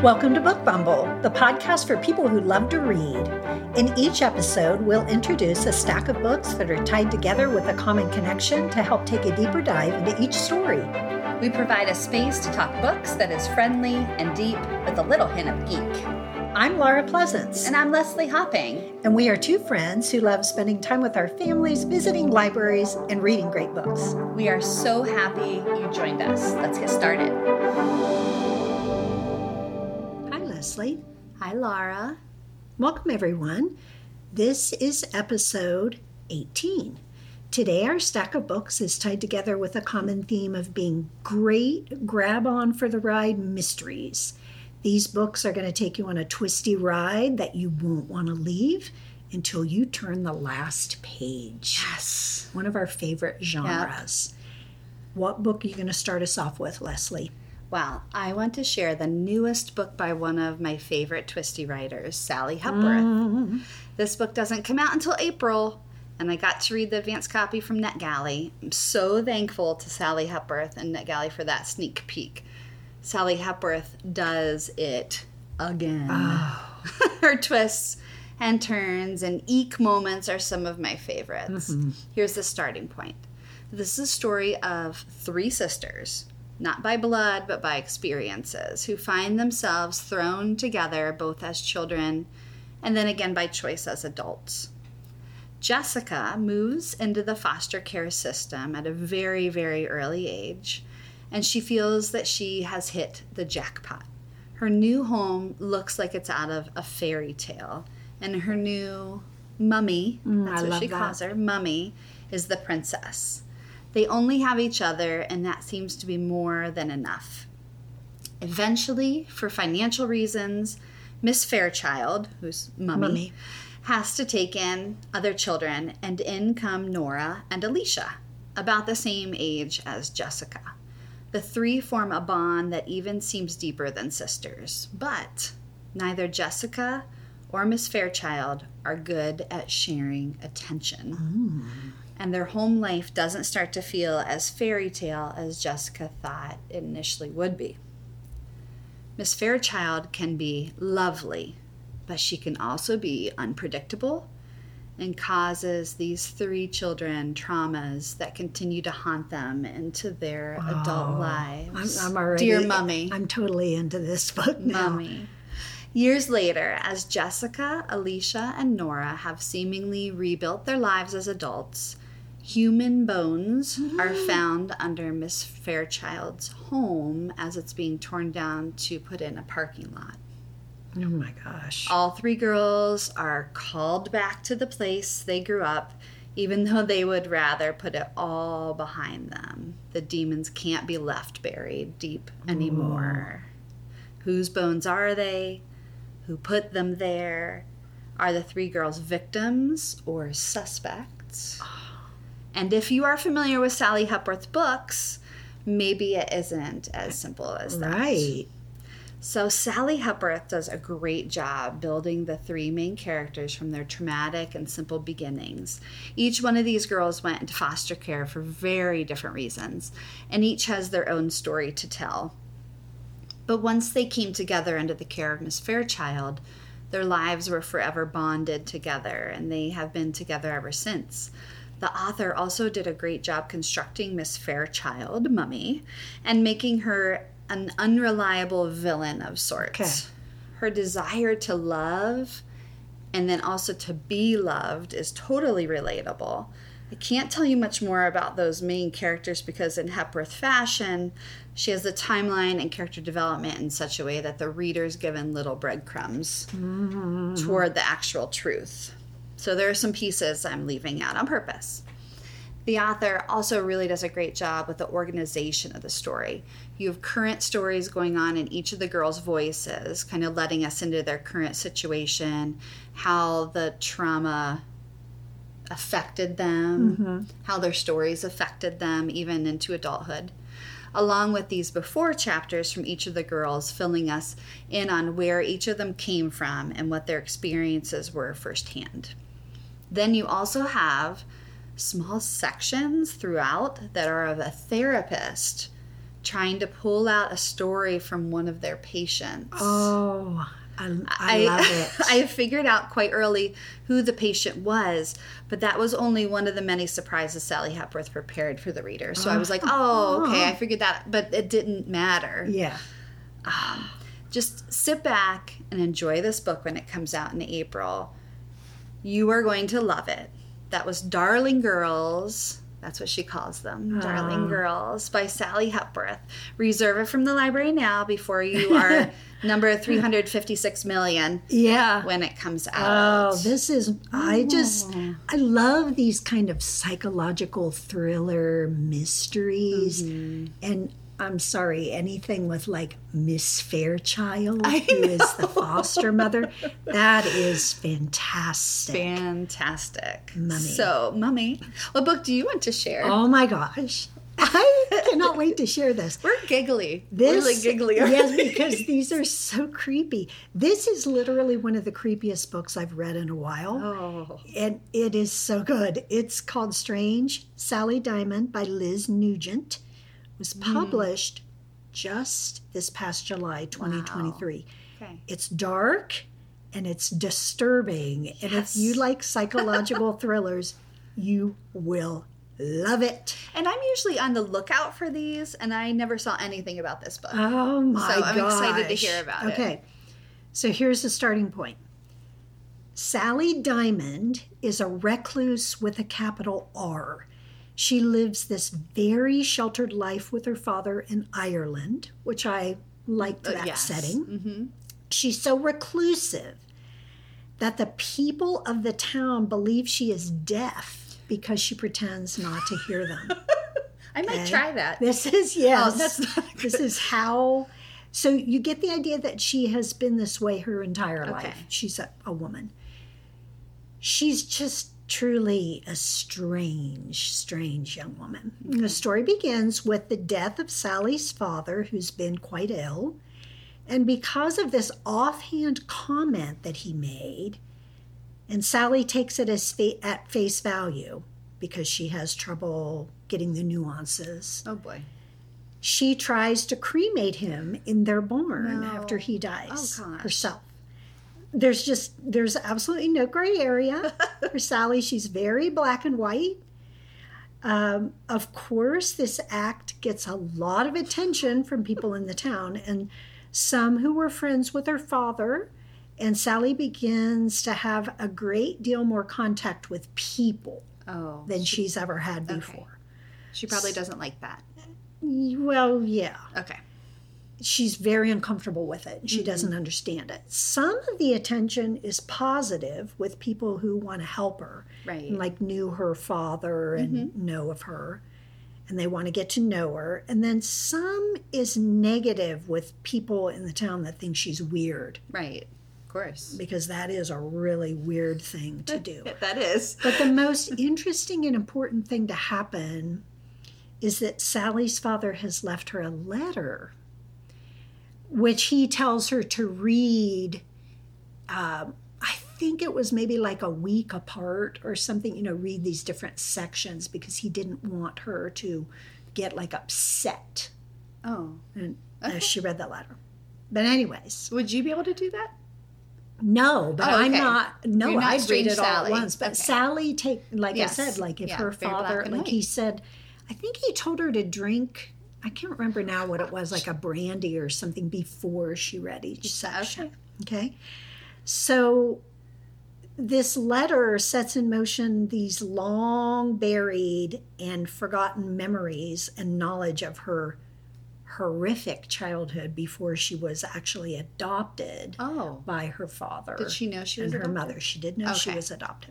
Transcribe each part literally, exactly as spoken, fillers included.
Welcome to Book Bumble, the podcast for people who love to read. In each episode, we'll introduce a stack of books that are tied together with a common connection to help take a deeper dive into each story. We provide a space to talk books that is friendly and deep with a little hint of geek. I'm Laura Pleasance. And I'm Leslie Hopping. And we are two friends who love spending time with our families, visiting libraries, and reading great books. We are so happy you joined us. Let's get started. Hi, Leslie. Hi, Laura. Welcome, everyone. This is episode eighteen. Today, our stack of books is tied together with a common theme of being great grab-on-for-the-ride mysteries. These books are going to take you on a twisty ride that you won't want to leave until you turn the last page. Yes. One of our favorite genres. Yep. What book are you going to start us off with, Leslie? Well, I want to share the newest book by one of my favorite twisty writers, Sally Hepworth. Mm. This book doesn't come out until April, and I got to read the advance copy from NetGalley. I'm so thankful to Sally Hepworth and NetGalley for that sneak peek. Sally Hepworth does it again. Oh. Her twists and turns and eek moments are some of my favorites. Mm-hmm. Here's the starting point. This is a story of three sisters, not by blood, but by experiences, who find themselves thrown together both as children and then again by choice as adults. Jessica moves into the foster care system at a very, very early age, and she feels that she has hit the jackpot. Her new home looks like it's out of a fairy tale, and her new mummy, mm, that's I what she that. calls her, mummy, is the princess. They only have each other, and that seems to be more than enough. Eventually, for financial reasons, Miss Fairchild, who's mummy, mummy, has to take in other children, and in come Nora and Alicia, about the same age as Jessica. The three form a bond that even seems deeper than sisters, but neither Jessica or Miss Fairchild are good at sharing attention. Mm. And their home life doesn't start to feel as fairy tale as Jessica thought it initially would be. Miss Fairchild can be lovely, but she can also be unpredictable and causes these three children traumas that continue to haunt them into their oh, adult lives. I'm, I'm already, Dear Mummy. I'm totally into this book now. Mummy. Years later, as Jessica, Alicia, and Nora have seemingly rebuilt their lives as adults, human bones mm-hmm. are found under Miss Fairchild's home as it's being torn down to put in a parking lot. Oh my gosh. All three girls are called back to the place they grew up, even though they would rather put it all behind them. The demons can't be left buried deep anymore. Ooh. Whose bones are they? Who put them there? Are the three girls victims or suspects? Oh. And if you are familiar with Sally Hepworth's books, maybe it isn't as simple as that. Right. So Sally Hepworth does a great job building the three main characters from their traumatic and simple beginnings. Each one of these girls went into foster care for very different reasons, and each has their own story to tell. But once they came together under the care of Miss Fairchild, their lives were forever bonded together, and they have been together ever since. The author also did a great job constructing Miss Fairchild, Mummy, and making her an unreliable villain of sorts. Okay. Her desire to love and then also to be loved is totally relatable. I can't tell you much more about those main characters because in Hepworth fashion, she has the timeline and character development in such a way that the reader's given little breadcrumbs mm-hmm. toward the actual truth. So there are some pieces I'm leaving out on purpose. The author also really does a great job with the organization of the story. You have current stories going on in each of the girls' voices, kind of letting us into their current situation, how the trauma affected them, mm-hmm. how their stories affected them, even into adulthood. Along with these before chapters from each of the girls, filling us in on where each of them came from and what their experiences were firsthand. Then you also have small sections throughout that are of a therapist trying to pull out a story from one of their patients. Oh, I, I, I love it. I figured out quite early who the patient was, but that was only one of the many surprises Sally Hepworth prepared for the reader. So I was like, oh, okay, I figured that, but it didn't matter. Yeah. Um, just sit back and enjoy this book when it comes out in April. You are going to love it. That was Darling Girls. That's what she calls them. Darling Oh. Girls by Sally Hepworth. Reserve it from the library now before you are number three hundred fifty-six million Yeah. when it comes out. Oh, this is, I just, I love these kind of psychological thriller mysteries. Mm-hmm. And I'm sorry, anything with like Miss Fairchild, I who is the know. foster mother, that is fantastic. Fantastic. Mummy. So, Mummy, what book do you want to share? Oh my gosh. I cannot wait to share this. We're giggly. This, really giggly. yes, because these are so creepy. This is literally one of the creepiest books I've read in a while. Oh. And it is so good. It's called Strange Sally Diamond by Liz Nugent. It was published just this past July twenty twenty-three. Wow. Okay. It's dark and it's disturbing. And if you Yes. like psychological thrillers, you will love it. And I'm usually on the lookout for these, and I never saw anything about this book. Oh my So I'm excited to gosh. hear about it. Okay. So here's the starting point. Sally Diamond is a recluse with a capital R. She lives this very sheltered life with her father in Ireland, which I liked Uh, that yes. setting. Mm-hmm. She's so reclusive that the people of the town believe she is deaf because she pretends not to hear them. I might Okay. try that. This is, yes. Oh, that's not This is how. So you get the idea that she has been this way her entire Okay. life. She's a, a woman. She's just truly a strange, strange young woman. And the story begins with the death of Sally's father, who's been quite ill. And because of this offhand comment that he made, and Sally takes it as fa- at face value because she has trouble getting the nuances, Oh, boy. she tries to cremate him in their barn No. after he dies Oh, gosh. herself. There's just, there's absolutely no gray area for Sally. She's very black and white. Um, of course, this act gets a lot of attention from people in the town and some who were friends with her father. And Sally begins to have a great deal more contact with people Oh. than she, she's ever had Okay. before. she probably doesn't like that. Well, yeah. Okay. She's very uncomfortable with it. She doesn't understand it. Some of the attention is positive with people who want to help her, Right. and like knew her father and know of her, and they want to get to know her. And then some is negative with people in the town that think she's weird, Right. Of course. because that is a really weird thing to do. That is. But the most interesting and important thing to happen is that Sally's father has left her a letter, which he tells her to read. Um, I think it was maybe like a week apart or something, you know, read these different sections because he didn't want her to get like upset. Oh. And Okay. as she read the letter. But anyways, Would you be able to do that? no, but Oh, I'm okay. not, no, You're not I'd read Strange it all at Sally. once. But Okay. Sally, take, like Yes. I said, like if Yeah, her very black father, and like white. he said, I think he told her to drink, I can't remember now what it was, like a brandy or something before she read each section. Okay. So this letter sets in motion these long buried and forgotten memories and knowledge of her horrific childhood before she was actually adopted Oh. by her father. Did she know she was and her adopted? mother? She did know she Okay. was adopted.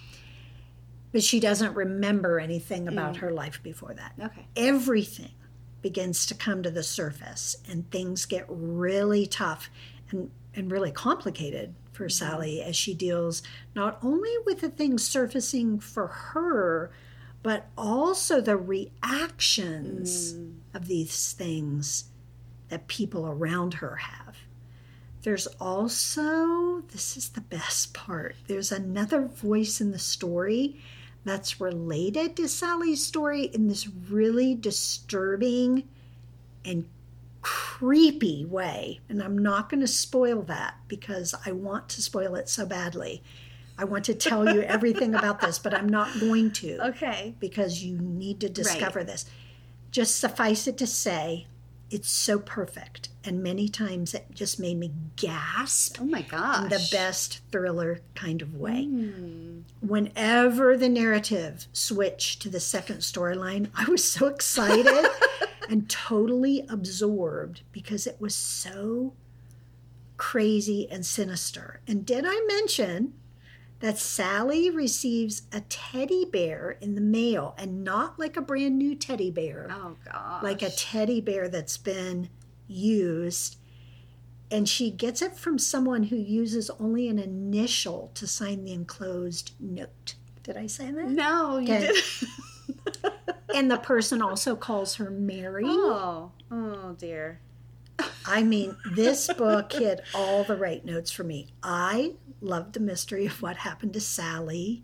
But she doesn't remember anything Mm. about her life before that. Okay. Everything begins to come to the surface and things get really tough and, and really complicated for Sally as she deals not only with the things surfacing for her, but also the reactions of these things that people around her have. There's also, this is the best part, there's another voice in the story that's related to Sally's story in this really disturbing and creepy way. And I'm not going to spoil that because I want to spoil it so badly. I want to tell you everything about this, but I'm not going to. Okay. Because you need to discover Right. this. Just suffice it to say, it's so perfect. And many times it just made me gasp Oh my gosh. in the best thriller kind of way. Mm. Whenever the narrative switched to the second storyline, I was so excited and totally absorbed because it was so crazy and sinister. And did I mention that Sally receives a teddy bear in the mail, and not like a brand new teddy bear, Oh gosh. like a teddy bear that's been used. And she gets it from someone who uses only an initial to sign the enclosed note. Did I say that? No, you Okay. didn't. And the person also calls her Mary. Oh. Oh dear. I mean, this book hit all the right notes for me. I loved the mystery of what happened to Sally.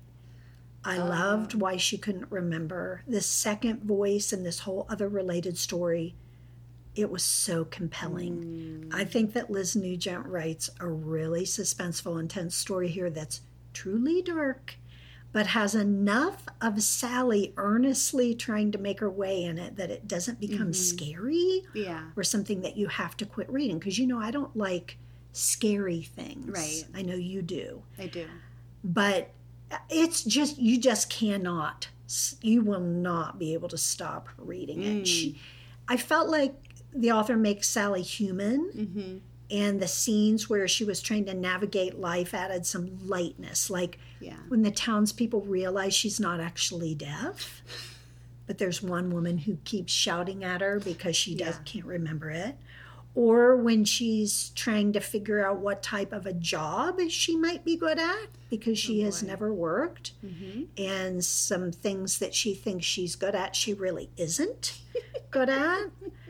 I Oh. loved why she couldn't remember. This second voice and this whole other related story, it was so compelling. Mm. I think that Liz Nugent writes a really suspenseful, intense story here that's truly dark, but has enough of Sally earnestly trying to make her way in it that it doesn't become Mhm. scary Yeah. or something that you have to quit reading. Because, you know, I don't like scary things. Right. I know you do. I do. But it's just, you just cannot, you will not be able to stop reading it. Mm. She, I felt like the author makes Sally human, Mm-hmm. and the scenes where she was trying to navigate life added some lightness. Like Yeah. when the townspeople realize she's not actually deaf, but there's one woman who keeps shouting at her because she does, Yeah. can't remember it. Or when she's trying to figure out what type of a job she might be good at because she Oh, has boy. never worked. Mm-hmm. And some things that she thinks she's good at, she really isn't good at.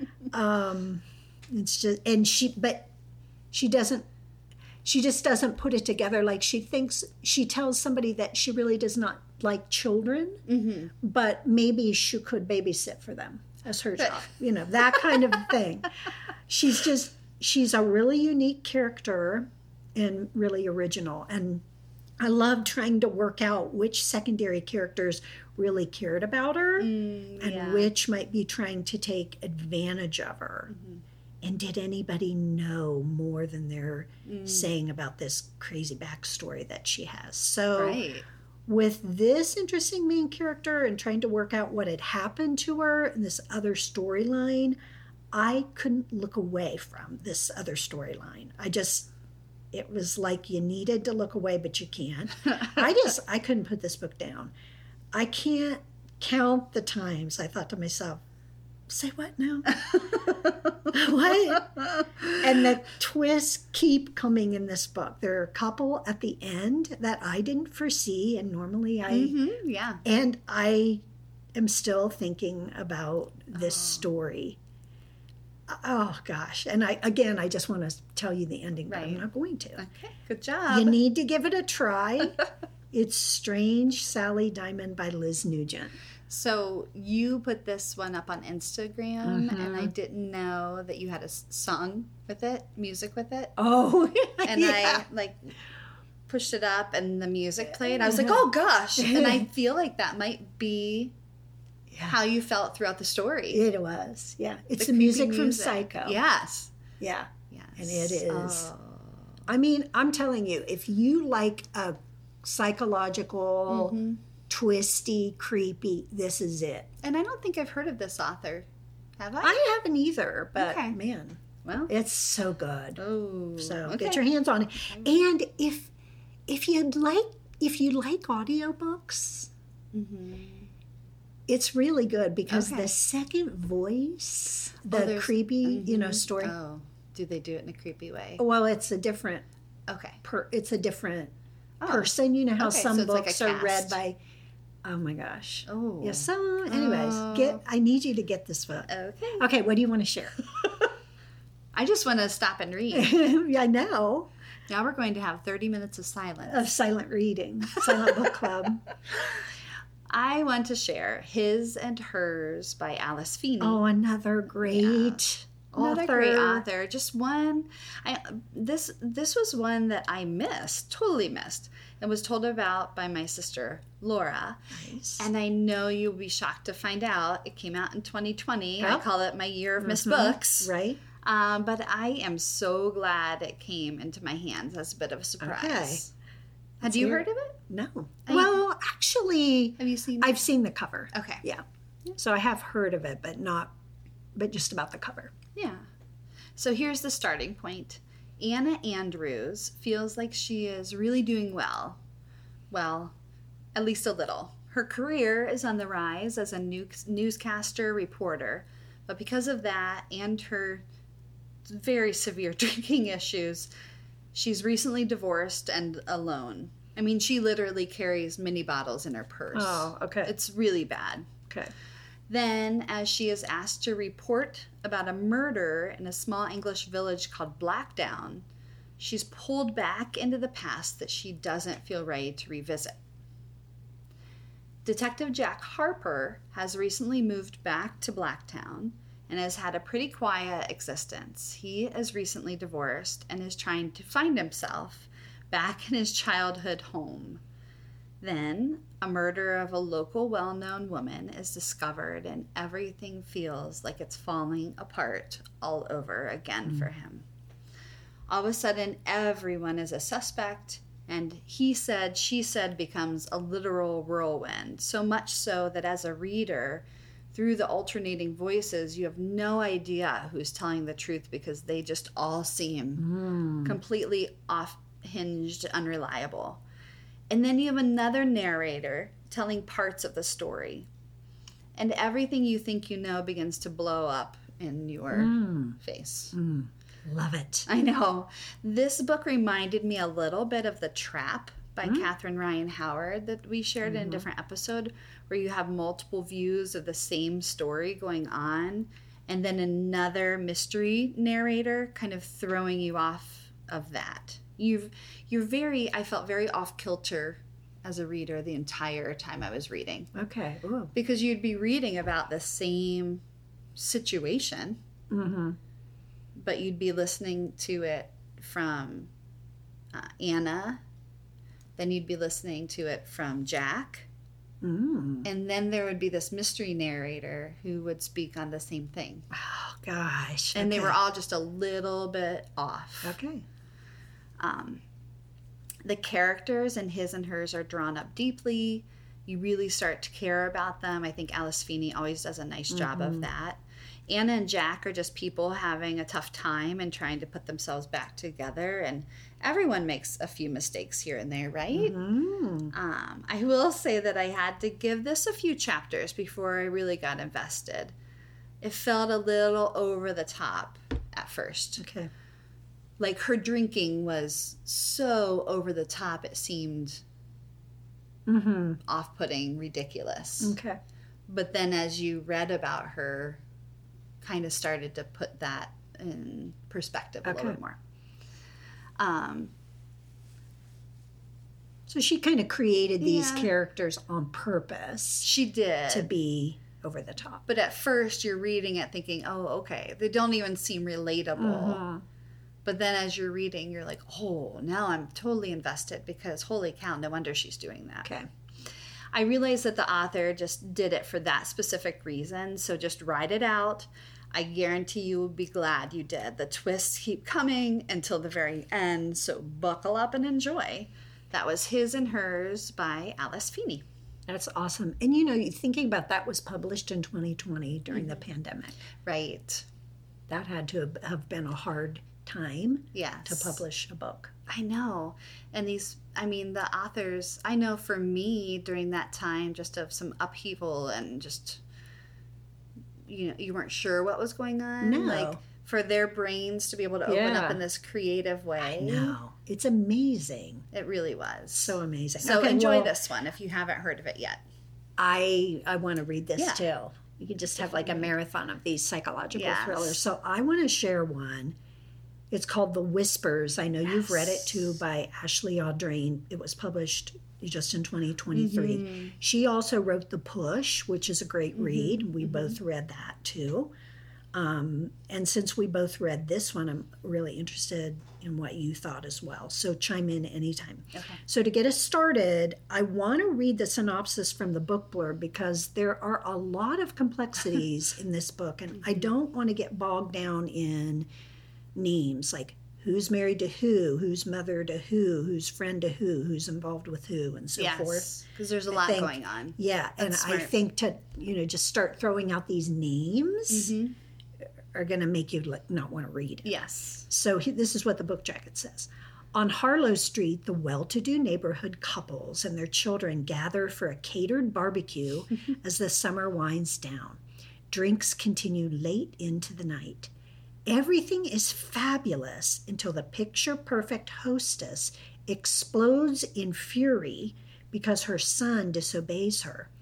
Um, it's just, and she, but she doesn't, she just doesn't put it together. Like she thinks, she tells somebody that she really does not like children, Mm-hmm. but maybe she could babysit for them as her job, you know, that kind of thing. She's just, she's a really unique character and really original. And I love trying to work out which secondary characters really cared about her Mm, and yeah. which might be trying to take advantage of her. Mm-hmm. And did anybody know more than they're Mm. saying about this crazy backstory that she has? So Right. with this interesting main character and trying to work out what had happened to her and this other storyline, I couldn't look away from this other storyline. I just, it was like you needed to look away, but you can't. I just, I couldn't put this book down. I can't count the times I thought to myself, say what now? What? And the twists keep coming in this book. There are a couple at the end that I didn't foresee, and normally I, Mm-hmm. Yeah. and I am still thinking about this Oh. story. Oh gosh. And I, again, I just want to tell you the ending, but I'm Right. not going to. Okay. Good job. You need to give it a try. It's Strange Sally Diamond by Liz Nugent. So you put this one up on Instagram, Mhm. and I didn't know that you had a s- song with it, music with it, Oh, and yeah. I like pushed it up, and the music played. I was like, oh gosh, and I feel like that might be Yeah. how you felt throughout the story. It was, yeah. It's the, creepy music, from Psycho. Yes. Yeah. Yes. And it is. Oh. I mean, I'm telling you, if you like a psychological, Mhm. twisty, creepy, this is it. And I don't think I've heard of this author. Have I? I haven't either, but Okay. man, well. it's so good. Oh. So okay. get your hands on it. And if if you'd like if you like audiobooks, Mhm. it's really good because Okay. the second voice, the there's- creepy, you know, Mhm. story. Oh, do they do it in a creepy way? Well, it's a different Okay. per, it's a different Oh. person. You know how Okay, some so it's like a books are read cast. by. Oh my gosh. Oh. Yeah. So, anyways, Oh. get. I need you to get this book. Okay. Okay. What do you want to share? I just want to stop and read. Yeah, I know. Now we're going to have thirty minutes of silence. Of silent reading, silent book club. I want to share His and Hers by Alice Feeney. Oh, another great Another author. great author. Just one. I this this was one that I missed, totally missed, and was told about by my sister Laura. Nice. And I know you'll be shocked to find out it came out in twenty twenty. Oh. I call it my year of missed Mhm. books. Right. Um, but I am so glad it came into my hands as a bit of a surprise. Okay. Had you hear- heard of it? No. I- Well, actually, Have you seen it? I've seen the cover. Okay. Yeah. So I have heard of it, but not, but just about the cover. Yeah. So here's the starting point. Anna Andrews feels like she is really doing well. Well, at least a little. Her career is on the rise as a news- newscaster reporter, but because of that and her very severe drinking issues, she's recently divorced and alone. I mean, she literally carries mini bottles in her purse. Oh, okay. It's really bad. Okay. Then, as she is asked to report about a murder in a small English village called Blackdown, she's pulled back into the past that she doesn't feel ready to revisit. Detective Jack Harper has recently moved back to Blacktown and has had a pretty quiet existence. He is recently divorced and is trying to find himself back in his childhood home. Then, a murder of a local well-known woman is discovered and everything feels like it's falling apart all over again mm. for him. All of a sudden, everyone is a suspect, and he said, she said becomes a literal whirlwind, so much so that as a reader, through the alternating voices, you have no idea who's telling the truth because they just all seem mm. completely off-hinged, unreliable. And then you have another narrator telling parts of the story. And everything you think you know begins to blow up in your mm. face. Mm. Love it. I know. This book reminded me a little bit of The Trap by mm. Catherine Ryan Howard that we shared mm-hmm. in a different episode, where you have multiple views of the same story going on, and then another mystery narrator kind of throwing you off of that. You've, you're very, I felt very off kilter as a reader the entire time I was reading. Okay. Ooh. Because you'd be reading about the same situation, mm-hmm. but you'd be listening to it from uh, Anna, then you'd be listening to it from Jack, mm. and then there would be this mystery narrator who would speak on the same thing. Oh, gosh. And okay. they were all just a little bit off. Okay. Um, the characters in His and Hers are drawn up deeply. You really start to care about them. I think Alice Feeney always does a nice job mm-hmm. of that. Anna and Jack are just people having a tough time and trying to put themselves back together. And everyone makes a few mistakes here and there, right? Mm-hmm. Um, I will say that I had to give this a few chapters before I really got invested. It felt a little over the top at first. Okay. Like her drinking was so over the top, it seemed mm-hmm. off-putting, ridiculous. Okay. But then as you read about her, kind of started to put that in perspective a okay. little bit more. Um, so she kind of created these yeah. characters on purpose. She did. To be over the top. But at first you're reading it thinking, oh, okay, they don't even seem relatable. Mm-hmm. But then as you're reading, you're like, oh, now I'm totally invested because holy cow, no wonder she's doing that. Okay. I realized that the author just did it for that specific reason. So just write it out. I guarantee you will be glad you did. The twists keep coming until the very end. So buckle up and enjoy. That was His and Hers by Alice Feeney. That's awesome. And you know, thinking about that was published in twenty twenty during mm-hmm. the pandemic. Right. That had to have been a hard time yes. to publish a book. I know. And these, I mean, the authors, I know for me during that time, just of some upheaval and just, you know, you weren't sure what was going on. No. Like for their brains to be able to open yeah. up in this creative way. I know. It's amazing. It really was. So amazing. So okay, enjoy well, this one if you haven't heard of it yet. I I want to read this yeah. too. You can just have like a marathon of these psychological yes. thrillers. So I want to share one It's called The Whispers. I know yes. you've read it too, by Ashley Audrain. It was published just in twenty twenty-three. Mm-hmm. She also wrote The Push, which is a great mm-hmm. read. We mm-hmm. both read that too. Um, and since we both read this one, I'm really interested in what you thought as well. So chime in anytime. Okay. So to get us started, I want to read the synopsis from the book blurb because there are a lot of complexities in this book, and I don't want to get bogged down in names like who's married to who, who's mother to who, who's friend to who, who's involved with who, and so yes, forth. Because there's a lot think, going on. Yeah, That's and smart. I think to you know just start throwing out these names mm-hmm. are going to make you like, not want to read. Yes. So he, this is what the book jacket says. On Harlow Street, the well-to-do neighborhood couples and their children gather for a catered barbecue as the summer winds down. Drinks continue late into the night. Everything is fabulous until the picture-perfect hostess explodes in fury because her son disobeys her.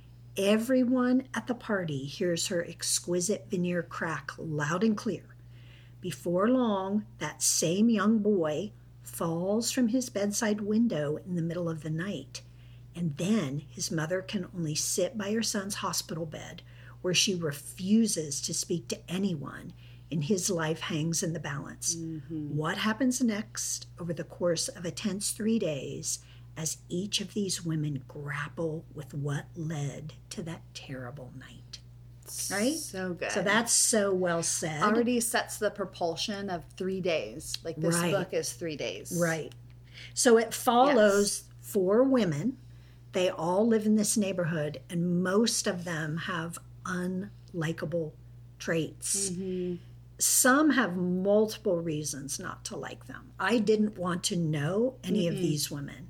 Everyone at the party hears her exquisite veneer crack loud and clear. Before long, that same young boy falls from his bedside window in the middle of the night, and then his mother can only sit by her son's hospital bed, where she refuses to speak to anyone, and his life hangs in the balance. Mm-hmm. What happens next over the course of a tense three days as each of these women grapple with what led to that terrible night? Right? So good. So that's so well said. Already sets the propulsion of three days. Like this right. book is three days. Right. So it follows yes. four women. They all live in this neighborhood, and most of them have unlikable traits. Mm-hmm. Some have multiple reasons not to like them. I didn't want to know any mm-hmm. of these women.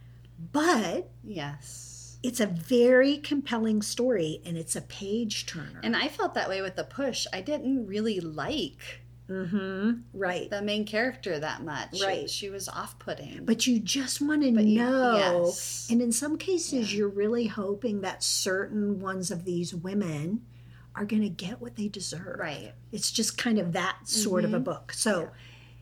But yes, it's a very compelling story, and it's a page turner. And I felt that way with The Push. I didn't really like mm-hmm. right. the main character that much. Right. She, she was off-putting. But you just want to you, know. Yes. And in some cases, yeah. you're really hoping that certain ones of these women are going to get what they deserve. Right. It's just kind of that sort mm-hmm. of a book. So yeah.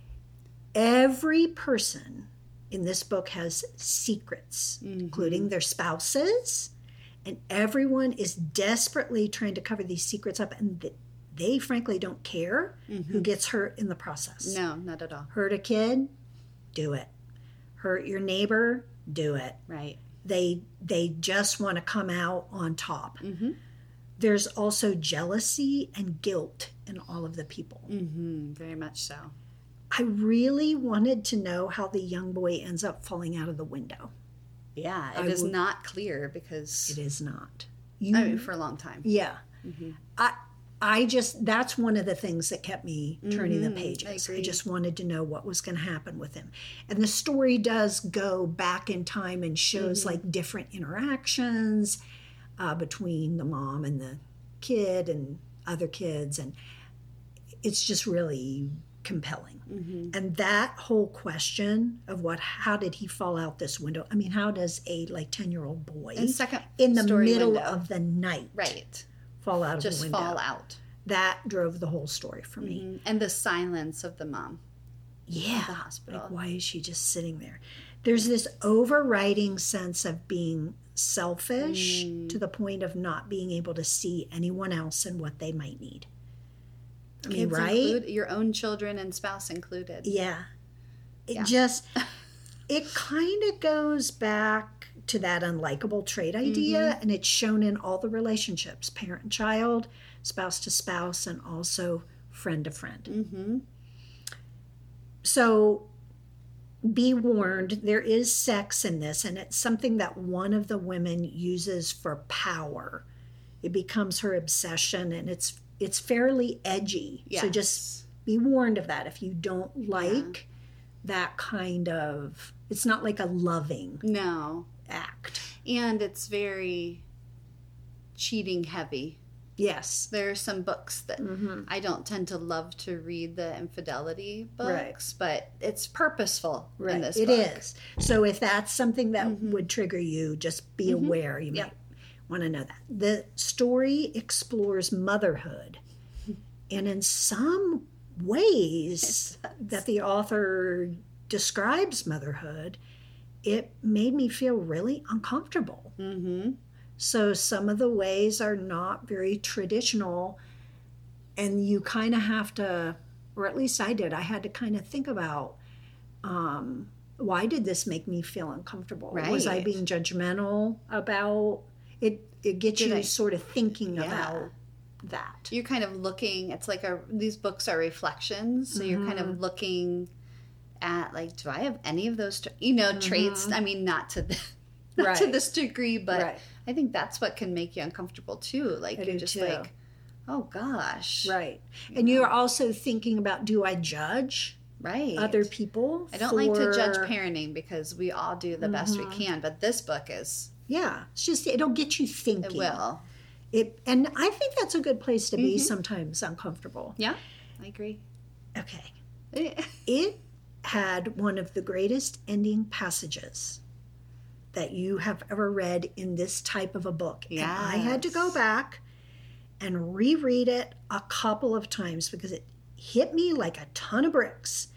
every person in this book has secrets, mm-hmm. including their spouses, and everyone is desperately trying to cover these secrets up, and they, they frankly don't care mm-hmm. who gets hurt in the process. No, not at all. Hurt a kid? Do it. Hurt your neighbor? Do it. Right. They, they just want to come out on top. Mm-hmm. There's also jealousy and guilt in all of the people. Mm-hmm. Very much so. I really wanted to know how the young boy ends up falling out of the window. Yeah, it I is would, not clear because... It is not. You, I mean, for a long time. Yeah. Mm-hmm. I I just, that's one of the things that kept me turning mm-hmm. the pages. I, I just wanted to know what was going to happen with him. And the story does go back in time and shows mm-hmm. like different interactions uh, between the mom and the kid and other kids. And it's just really compelling. Mm-hmm. And that whole question of what, how did he fall out this window? I mean, how does a like ten year old boy and second in the middle window. of the night right. fall out just of the window? Just fall out. That drove the whole story for me. Mm-hmm. And the silence of the mom. Yeah. At the hospital. Like, why is she just sitting there? There's this overriding sense of being selfish mm. to the point of not being able to see anyone else and what they might need. I mean, Kids right? Include, your own children and spouse included. Yeah. It yeah. just, it kind of goes back to that unlikable trait idea, mm-hmm. and it's shown in all the relationships, parent and child, spouse to spouse, and also friend to friend. Mm-hmm. So be warned, there is sex in this, and it's something that one of the women uses for power. It becomes her obsession, and it's it's fairly edgy. Yes. So just be warned of that if you don't like yeah. that kind of, it's not like a loving no act. And it's very cheating heavy. Yes. There are some books that mm-hmm. I don't tend to love to read the infidelity books, right. but it's purposeful right. in this it book. It is. So if that's something that mm-hmm. would trigger you, just be mm-hmm. aware. You yep. might want to know that. The story explores motherhood. And in some ways that the author describes motherhood, it made me feel really uncomfortable. Mm-hmm. So some of the ways are not very traditional, and you kind of have to, or at least I did, I had to kind of think about, um, why did this make me feel uncomfortable? Right. Was I being judgmental about it? It gets Did you I- sort of thinking Yeah. about that. You're kind of looking, it's like a, these books are reflections. So you're kind Mm-hmm. of looking at like, do I have any of those, tra- you know, traits? I mean, not to the, not to Mm-hmm. Right. this degree, but Right. I think that's what can make you uncomfortable too. Like I you're do just too. like, oh gosh. Right. And you're also thinking about, do I judge Right. other people? I don't like to judge for- parenting because we all do the best we can, but this book is, Yeah. It's just, it'll get you thinking. it will. It, and I think that's a good place to be Mhm. sometimes uncomfortable. Yeah, I agree. Okay. It had one of the greatest ending passages that you have ever read in this type of a book. And I had to go Yes. back and reread it a couple of times because it hit me like a ton of bricks.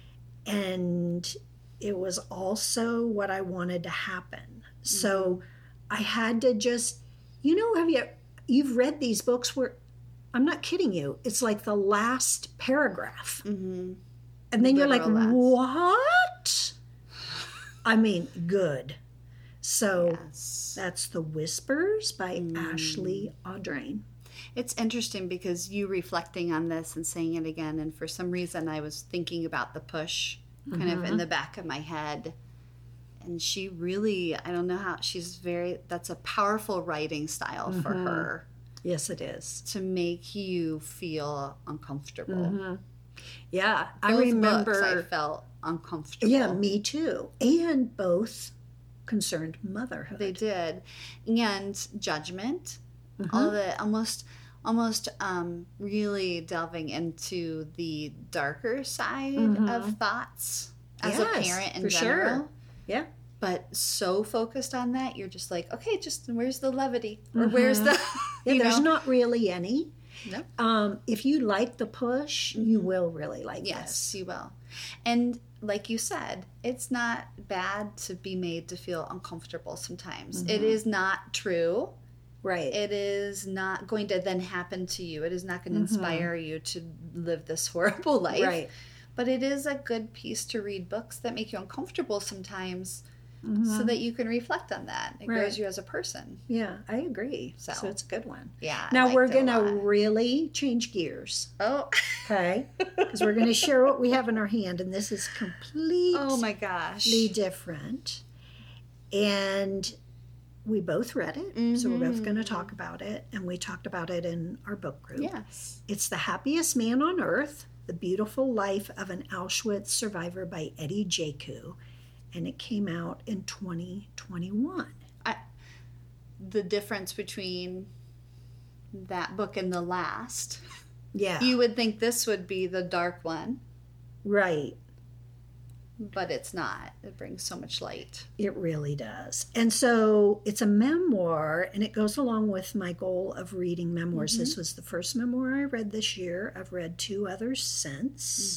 And it was also what I wanted to happen. So I had to just, you know, have you, you've read these books where, I'm not kidding you, it's like the last paragraph. Mm-hmm. And then you're like, Literal last. what? I mean, good. So Yes. that's The Whispers by Mm. Ashley Audrain. It's interesting because you reflecting on this and saying it again, and for some reason I was thinking about The Push kind of in the back of my head. And she really, I don't know how, she's very, that's a powerful writing style for her Yes, it is. to make you feel uncomfortable. Yeah, I Both remember. books I felt uncomfortable. Yeah, me too. And both concerned motherhood. They did. And judgment, Mm-hmm. all the almost almost um, really delving into the darker side of thoughts as a Mm-hmm. Yes, parent in for general. sure. Yeah. But so focused on that, you're just like, okay, just where's the levity? Or where's the Yeah, you there's know? not really any. No. Um, if you like The Push, you will really like Yes, this. you will. And like you said, it's not bad to be made to feel uncomfortable sometimes. It Mm-hmm. is not true. Right. It is not going to then happen to you. It is not going to inspire you to live this horrible life. Right. But it is a good piece to read books that make you uncomfortable sometimes Mm-hmm. so that you can reflect on that. It Right. grows you as a person. Yeah, I agree. So. So, it's a good one. Yeah. I Now liked we're it a going to lot. really change gears, Oh. okay? Because we're going to share what we have in our hand, and this is completely Oh my gosh. different. And we both read it, so we're both going to talk about it, and we talked about it in our book group. Yes. It's The Happiest Man on Earth, The Beautiful Life of an Auschwitz Survivor by Eddie Jaku, and it came out in twenty twenty-one. The difference between that book and the last. Yeah, You would think this would be the dark one, right. but it's not. It brings so much light. It really does. And so it's a memoir, and it goes along with my goal of reading memoirs. This was the first memoir I read this year. I've read two others since.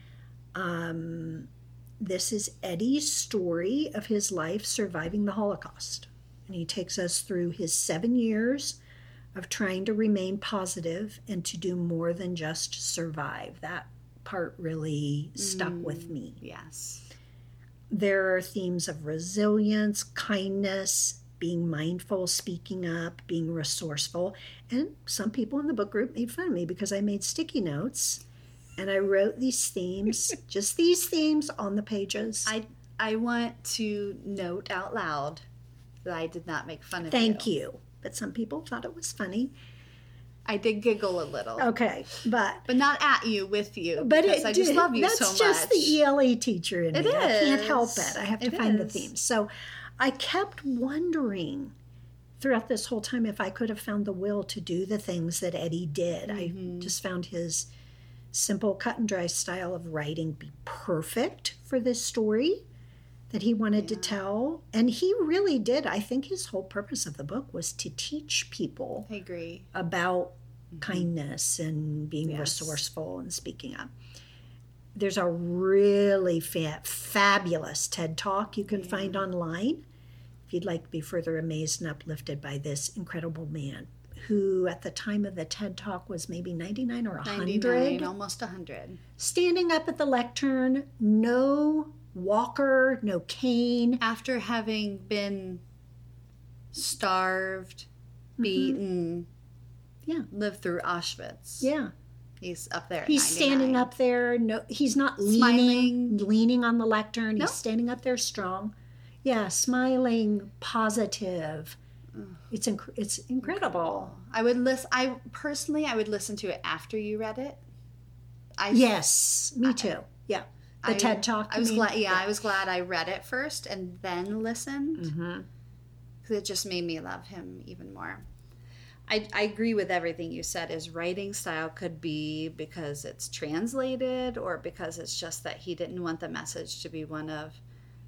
Um, this is Eddie's story of his life surviving the Holocaust. And he takes us through his seven years of trying to remain positive and to do more than just survive. That part really stuck with me. Yes. There are themes of resilience, kindness, being mindful, speaking up, being resourceful. And some people in the book group made fun of me because I made sticky notes and I wrote these themes, just these themes on the pages. I I want to note out loud that I did not make fun of Thank you. you. But some people thought it was funny. I did giggle a little. Okay, but But not at you, with you. but because it I just did- love you that's so much. just the E L A teacher in It me. I can't is. help it. I have to It find the is. themes. So I kept wondering throughout this whole time if I could have found the will to do the things that Eddie did. Mm-hmm. I just found his simple, cut and dry style of writing be perfect for this story that he wanted to tell. And he really did. I think his whole purpose of the book was to teach people I agree. about mm-hmm. kindness and being yes. resourceful and speaking up. There's a really fa- fabulous TED Talk you can yeah. find online if you'd like to be further amazed and uplifted by this incredible man who at the time of the TED Talk was maybe ninety-nine or one hundred. ninety-nine, almost one hundred. Standing up at the lectern, no walker, no cane. After having been starved, beaten, mm-hmm. yeah, lived through Auschwitz. Yeah. He's up there at He's ninety-nine. Standing up there. No, he's not Smiling. leaning, leaning on the lectern. Nope. He's standing up there strong. Yeah, smiling, positive. It's inc- it's incredible. I would listen. I personally, I would listen to it after you read it. I, yes, me too. I, yeah, the I, TED Talk. I was mean? glad. Yeah, yeah, I was glad I read it first and then listened because mm-hmm. it just made me love him even more. I, I agree with everything you said. His writing style could be because it's translated or because it's just that he didn't want the message to be one of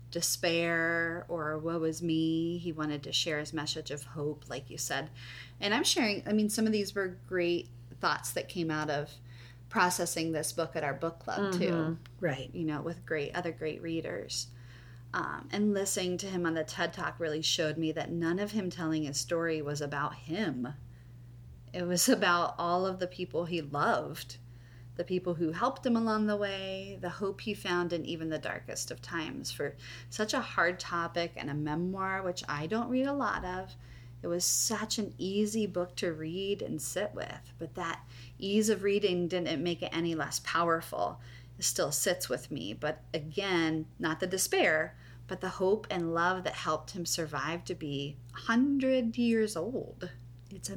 despair or woe is me. He wanted to share his message of hope, like you said. And I'm sharing, I mean, some of these were great thoughts that came out of processing this book at our book club mm-hmm. too. Right. You know, with great other great readers. Um, and listening to him on the TED Talk really showed me that none of him telling his story was about him. It was about all of the people he loved, the people who helped him along the way, the hope he found in even the darkest of times. For such a hard topic and a memoir, which I don't read a lot of, it was such an easy book to read and sit with. But that ease of reading didn't make it any less powerful. It still sits with me. But again, not the despair, but the hope and love that helped him survive to be one hundred years old. It's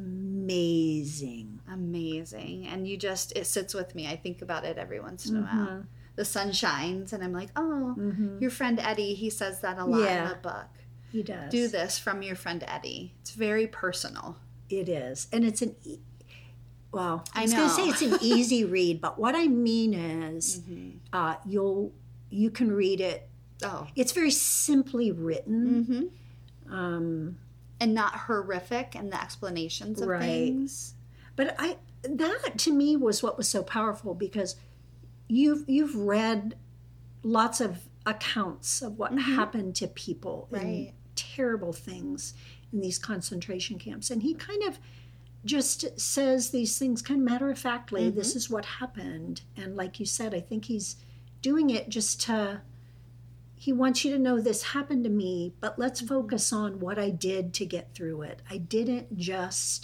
amazing. Amazing. And you just, it sits with me. I think about it every once in a mm-hmm. while. The sun shines and I'm like, oh, mm-hmm. your friend Eddie, he says that a lot yeah, in the book. He does. Do this from your friend Eddie. It's very personal. It is. And it's an, e- well, I, I was going to say it's an easy read, but what I mean is mm-hmm. uh, you'll, you can read it. Oh. It's very simply written. Mm-hmm. Um And not horrific in the explanations of right. things. But I that to me was what was so powerful because you've you've read lots of accounts of what mm-hmm. happened to people right. and terrible things in these concentration camps. And he kind of just says these things kind of matter-of-factly, mm-hmm. this is what happened. And like you said, I think he's doing it just to he wants you to know this happened to me, but let's focus on what I did to get through it. I didn't just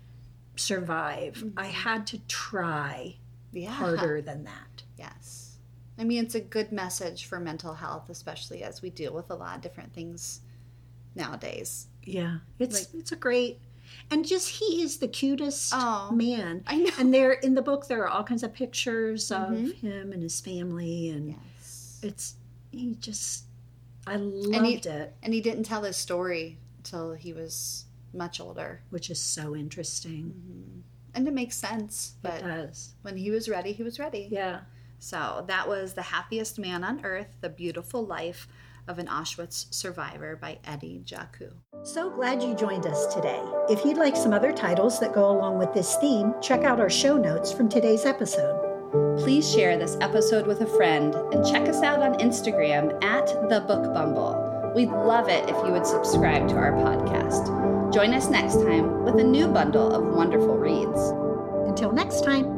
survive. Mm-hmm. I had to try yeah. harder than that. Yes. I mean, it's a good message for mental health, especially as we deal with a lot of different things nowadays. Yeah. It's like, it's a great, and just he is the cutest oh, man. I know. And there in the book, there are all kinds of pictures mm-hmm. of him and his family. And yes. it's, he just, I loved and he, it. And he didn't tell his story until he was much older. Which is so interesting. Mm-hmm. And it makes sense. But it does. When he was ready, he was ready. Yeah. So that was The Happiest Man on Earth, The Beautiful Life of an Auschwitz Survivor by Eddie Jaku. So glad you joined us today. If you'd like some other titles that go along with this theme, check out our show notes from today's episode. Please share this episode with a friend and check us out on Instagram at The Book Bumble. We'd love it if you would subscribe to our podcast. Join us next time with a new bundle of wonderful reads. Until next time.